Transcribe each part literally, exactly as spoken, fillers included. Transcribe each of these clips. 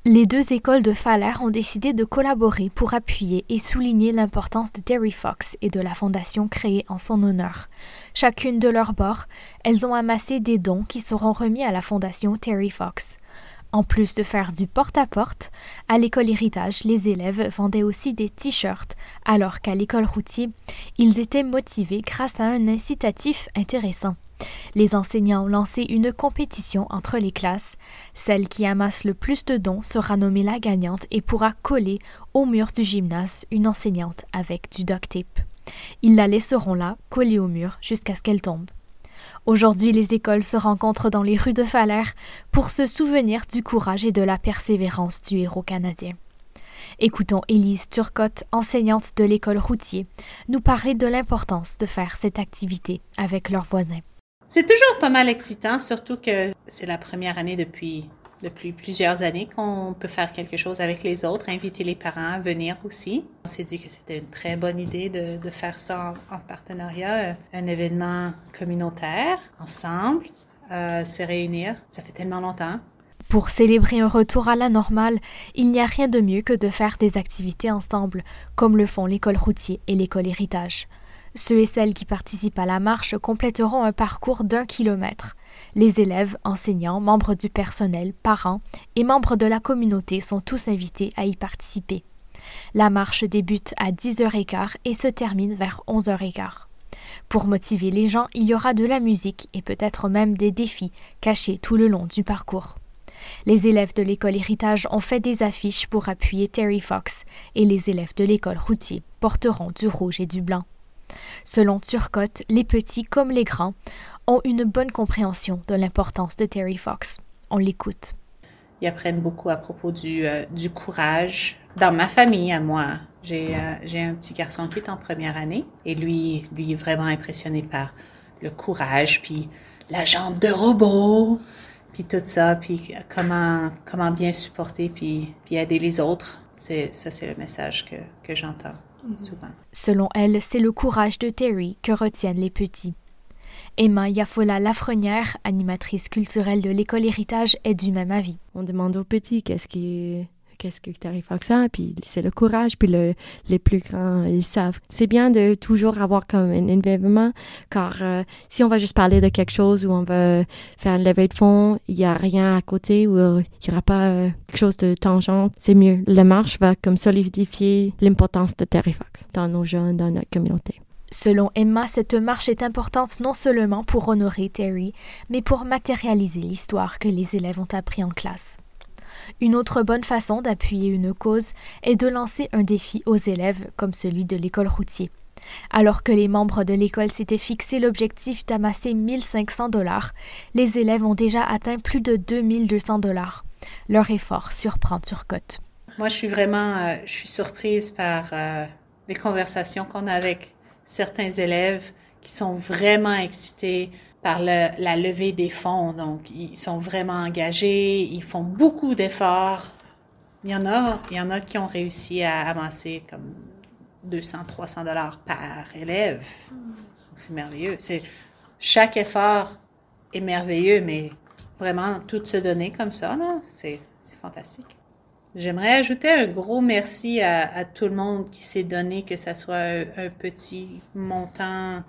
Les deux écoles de Falaire ont décidé de collaborer pour appuyer et souligner l'importance de Terry Fox et de la fondation créée en son honneur. Chacune de leur bord, elles ont amassé des dons qui seront remis à la fondation Terry Fox. En plus de faire du porte-à-porte, à l'école Héritage, les élèves vendaient aussi des t-shirts, alors qu'à l'école Routier, ils étaient motivés grâce à un incitatif intéressant. Les enseignants ont lancé une compétition entre les classes. Celle qui amasse le plus de dons sera nommée la gagnante et pourra coller au mur du gymnase une enseignante avec du duct tape. Ils la laisseront là, collée au mur, jusqu'à ce qu'elle tombe. Aujourd'hui, les écoles se rencontrent dans les rues de Falaire pour se souvenir du courage et de la persévérance du héros canadien. Écoutons Élise Turcotte, enseignante de l'école Routier, nous parler de l'importance de faire cette activité avec leurs voisins. C'est toujours pas mal excitant, surtout que c'est la première année depuis, depuis plusieurs années qu'on peut faire quelque chose avec les autres, inviter les parents à venir aussi. On s'est dit que c'était une très bonne idée de, de faire ça en, en partenariat, un événement communautaire, ensemble, euh, se réunir. Ça fait tellement longtemps. Pour célébrer un retour à la normale, il n'y a rien de mieux que de faire des activités ensemble, comme le font l'école Routier et l'école Héritage. Ceux et celles qui participent à la marche compléteront un parcours d'un kilomètre. Les élèves, enseignants, membres du personnel, parents et membres de la communauté sont tous invités à y participer. La marche débute à dix heures quinze et se termine vers onze heures quinze. Pour motiver les gens, il y aura de la musique et peut-être même des défis cachés tout le long du parcours. Les élèves de l'école Héritage ont fait des affiches pour appuyer Terry Fox et les élèves de l'école Routier porteront du rouge et du blanc. Selon Turcotte, les petits comme les grands ont une bonne compréhension de l'importance de Terry Fox. On l'écoute. Ils apprennent beaucoup à propos du, euh, du courage. Dans ma famille, à moi, j'ai, euh, j'ai un petit garçon qui est en première année et lui, lui est vraiment impressionné par le courage, puis la jambe de robot, puis tout ça, puis comment, comment bien supporter, puis, puis aider les autres. C'est, ça, c'est le message que, que j'entends. Souvent. Selon elle, c'est le courage de Terry que retiennent les petits. Emma Yafola Lafrenière, animatrice culturelle de l'école Héritage, est du même avis. On demande aux petits qu'est-ce qui qu'est-ce que Terry Fox a, puis c'est le courage, puis le, les plus grands, ils savent. C'est bien de toujours avoir comme un événement, car euh, si on va juste parler de quelque chose où on va faire une levée de fonds, il n'y a rien à côté, ou il n'y aura pas euh, quelque chose de tangent, c'est mieux. La marche va comme solidifier l'importance de Terry Fox dans nos jeunes, dans notre communauté. Selon Emma, cette marche est importante non seulement pour honorer Terry, mais pour matérialiser l'histoire que les élèves ont appris en classe. Une autre bonne façon d'appuyer une cause est de lancer un défi aux élèves comme celui de l'école Routier. Alors que les membres de l'école s'étaient fixé l'objectif d'amasser mille cinq cents dollars, les élèves ont déjà atteint plus de deux mille deux cents dollars. Leur effort surprend Turcotte. Moi, je suis vraiment euh, je suis surprise par euh, les conversations qu'on a avec certains élèves qui sont vraiment excités par le, la levée des fonds. Donc, ils sont vraiment engagés, ils font beaucoup d'efforts. Il y en a, il y en a qui ont réussi à amasser comme deux cents, trois cents dollars par élève. C'est merveilleux. C'est, chaque effort est merveilleux, mais vraiment, tout se donner comme ça, là, c'est, c'est fantastique. J'aimerais ajouter un gros merci à, à tout le monde qui s'est donné, que ce soit un, un petit montant.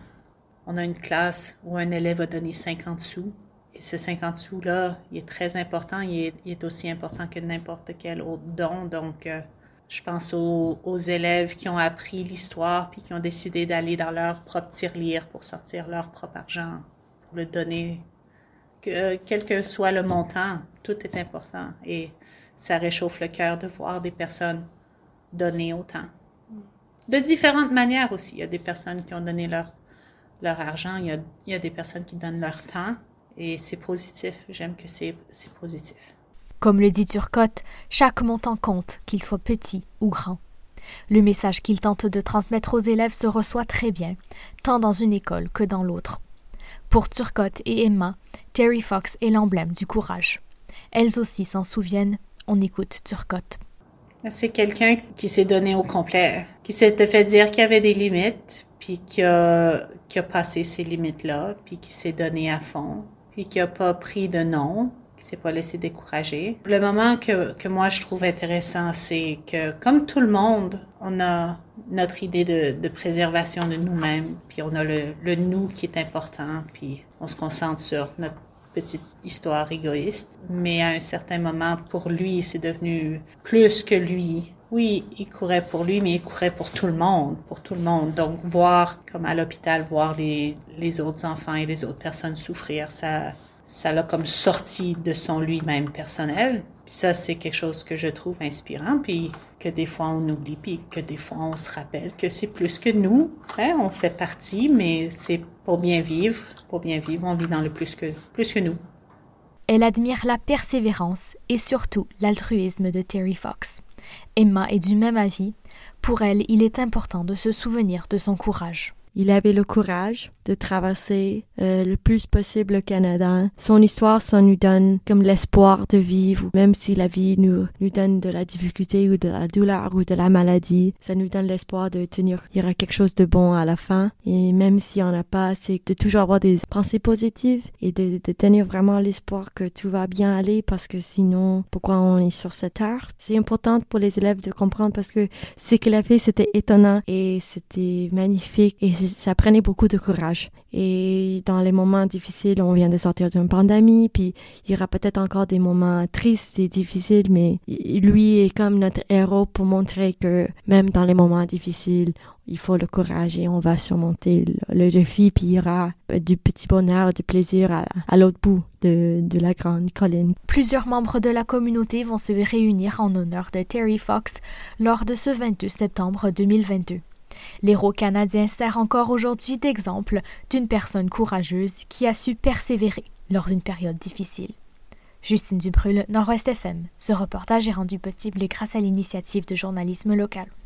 On a une classe où un élève a donné cinquante sous. Et ce cinquante sous-là, il est très important. Il est, il est aussi important que n'importe quel autre don. Donc, euh, je pense aux, aux élèves qui ont appris l'histoire puis qui ont décidé d'aller dans leur propre tirelire pour sortir leur propre argent, pour le donner. Que, quel que soit le montant, tout est important. Et ça réchauffe le cœur de voir des personnes donner autant. De différentes manières aussi. Il y a des personnes qui ont donné leur leur argent, il y, a, il y a des personnes qui donnent leur temps et c'est positif. J'aime que c'est, c'est positif. Comme le dit Turcotte, chaque montant compte, qu'il soit petit ou grand. Le message qu'il tente de transmettre aux élèves se reçoit très bien, tant dans une école que dans l'autre. Pour Turcotte et Emma, Terry Fox est l'emblème du courage. Elles aussi s'en souviennent, on écoute Turcotte. C'est quelqu'un qui s'est donné au complet, qui s'était fait dire qu'il y avait des limites, puis qui a, qui a passé ces limites-là, puis qui s'est donné à fond, puis qui a pas pris de non, qui s'est pas laissé décourager. Le moment que, que moi je trouve intéressant, c'est que comme tout le monde, on a notre idée de, de préservation de nous-mêmes, puis on a le, le nous qui est important, puis on se concentre sur notre petite histoire égoïste. Mais à un certain moment, pour lui, c'est devenu plus que lui. Oui, il courait pour lui, mais il courait pour tout le monde, pour tout le monde. Donc, voir, comme à l'hôpital, voir les, les autres enfants et les autres personnes souffrir, ça, ça l'a comme sorti de son lui-même personnel. Puis ça, c'est quelque chose que je trouve inspirant, puis que des fois on oublie, puis que des fois on se rappelle que c'est plus que nous. Hein? On fait partie, mais c'est pour bien vivre. Pour bien vivre, on vit dans le plus que, plus que nous. Elle admire la persévérance et surtout l'altruisme de Terry Fox. Emma est du même avis. Pour elle, il est important de se souvenir de son courage. Il avait le courage de traverser euh, le plus possible le Canada. Son histoire, ça nous donne comme l'espoir de vivre, même si la vie nous, nous donne de la difficulté ou de la douleur ou de la maladie. Ça nous donne l'espoir de tenir, il y aura quelque chose de bon à la fin. Et même si on n'a pas, c'est de toujours avoir des pensées positives et de, de tenir vraiment l'espoir que tout va bien aller, parce que sinon, pourquoi on est sur cette terre? C'est important pour les élèves de comprendre, parce que ce qu'il a fait, c'était étonnant et c'était magnifique et ça prenait beaucoup de courage. Et dans les moments difficiles, on vient de sortir d'une pandémie, puis il y aura peut-être encore des moments tristes et difficiles, mais lui est comme notre héros pour montrer que même dans les moments difficiles, il faut le courage et on va surmonter le, le défi, puis il y aura du petit bonheur, du plaisir à, à l'autre bout de, de la grande colline. Plusieurs membres de la communauté vont se réunir en honneur de Terry Fox lors de ce vingt-deux septembre deux mille vingt-deux. L'héros canadien sert encore aujourd'hui d'exemple d'une personne courageuse qui a su persévérer lors d'une période difficile. Justine Dubreuil, Nord-Ouest F M. Ce reportage est rendu possible grâce à l'initiative de journalisme local.